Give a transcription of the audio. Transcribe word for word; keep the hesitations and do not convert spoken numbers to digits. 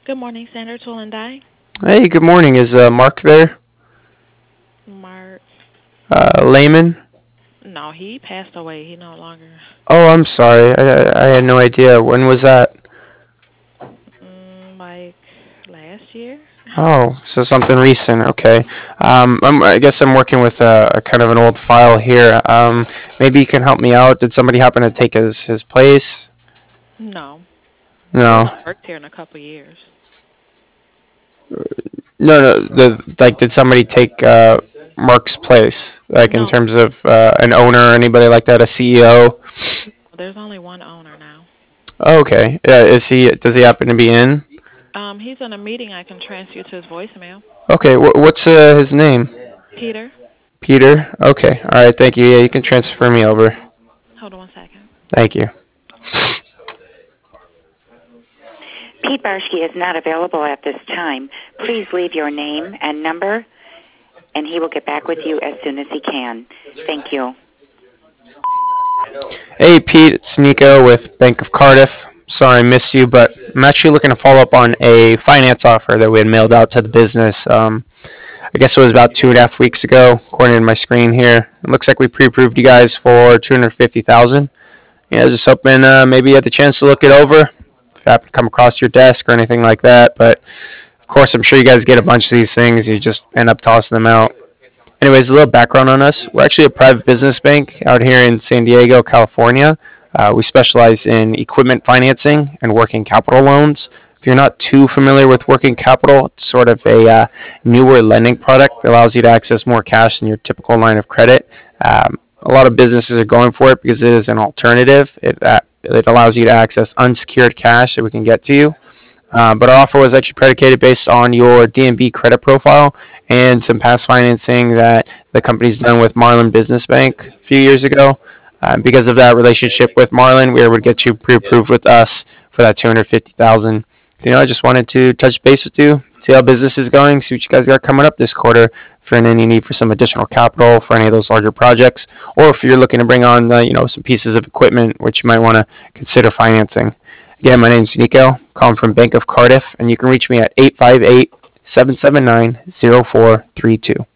Good morning, Senator Tool and Die. Hey, good morning. Is uh, Mark there? Mark. Uh, Layman? No, he passed away. He no longer. Oh, I'm sorry. I, I had no idea. When was that? Mm, like last year. Oh, so something recent. Okay. Um, I'm, I guess I'm working with a, a kind of an old file here. Um, maybe you can help me out. Did somebody happen to take his, his place? No, he No. hasn't worked here in a couple years. No, no. The like, did somebody take uh, Mark's place? Like in No, terms of uh, an owner or anybody like that, a C E O? there's only one owner now. Oh, okay. Uh, is he? Does he happen to be in? Um, he's in a meeting. I can transfer you to his voicemail. Okay. Wh- what's uh, his name? Peter, Peter? Okay. All right. Thank you. Yeah, you can transfer me over. hold on one second. Thank you. Pete Barsky is not available at this time. Please leave your name and number, and he will get back with you as soon as he can. Thank you. Hey, Pete. It's Nico with Bank of Cardiff. Sorry I missed you, but I'm actually looking to follow up on a finance offer that we had mailed out to the business. Um, I guess it was about two and a half weeks ago, according to my screen here. It looks like we pre-approved you guys for two hundred fifty thousand dollars. Yeah, I was just hoping uh, maybe you had the chance to look it over. If it happened to come across your desk or anything like that, but of course, I'm sure you guys get a bunch of these things. You just end up tossing them out. Anyways, a little background on us. We're actually a private business bank out here in San Diego, California. Uh, we specialize in equipment financing and working capital loans. If you're not too familiar with working capital, it's sort of a uh, newer lending product that allows you to access more cash than your typical line of credit. Um, a lot of businesses are going for it because it is an alternative. It, uh, it allows you to access unsecured cash that we can get to you. Uh, but our offer was actually predicated based on your D N B credit profile and some past financing that the company's done with Marlin Business Bank a few years ago. Uh, because of that relationship with Marlin, we were able to get you pre-approved with us for that two hundred fifty thousand dollars. So, you know, I just wanted to touch base with you, see how business is going, see what you guys got coming up this quarter, for any need for some additional capital for any of those larger projects, or if you're looking to bring on, uh, you know, some pieces of equipment which you might want to consider financing. Again, my name is Nico, calling from Bank of Cardiff, and you can reach me at eight five eight, seven seven nine, zero four three two.